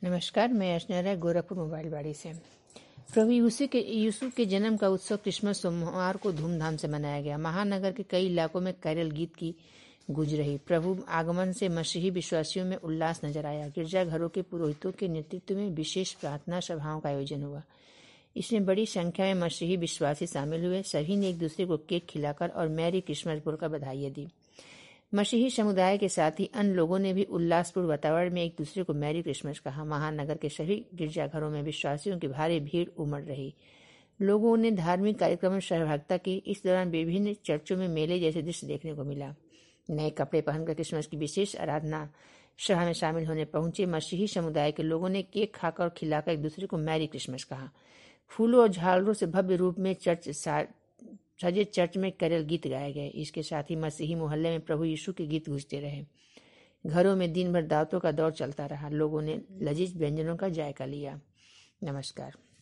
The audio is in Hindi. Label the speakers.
Speaker 1: नमस्कार, मैं अर्चना राय गोरखपुर मोबाइल बाड़ी से। प्रभु यीशु के जन्म का उत्सव क्रिसमस सोमवार को धूमधाम से मनाया गया। महानगर के कई इलाकों में कैरल गीत की गूंज रही। प्रभु आगमन से मसीही विश्वासियों में उल्लास नजर आया। गिरजाघरों के पुरोहितों के नेतृत्व में विशेष प्रार्थना सभाओं का आयोजन हुआ। इसमें बड़ी संख्या में मसीही विश्वासी शामिल हुए। सभी ने एक दूसरे को केक खिलाकर और मैरी क्रिसमस बोलकर बधाइयां दी। मसीही समुदाय के साथ ही अन्य लोगों ने भी उल्लासपूर्ण वातावरण में एक दूसरे को मैरी क्रिसमस कहा। महानगर के सभी गिरजाघरों में विश्वासियों की भारी भीड़ उमड़ रही। लोगों ने धार्मिक कार्यक्रमों में सहभागिता की। इस दौरान विभिन्न चर्चों में मेले जैसे दृश्य देखने को मिला। नए कपड़े पहनकर क्रिसमस की विशेष आराधना सभा में शामिल होने पहुंचे मसीही समुदाय के लोगों ने केक खाकर और खिलाकर एक दूसरे को मैरी क्रिसमस कहा। फूलों और झालरों से भव्य रूप में सजे चर्च में कैरल गीत गाए गए। इसके साथ ही मसीही मोहल्ले में प्रभु यीशु के गीत गूंजते रहे। घरों में दिन भर दावतों का दौर चलता रहा। लोगों ने लजीज व्यंजनों का जायका लिया। नमस्कार।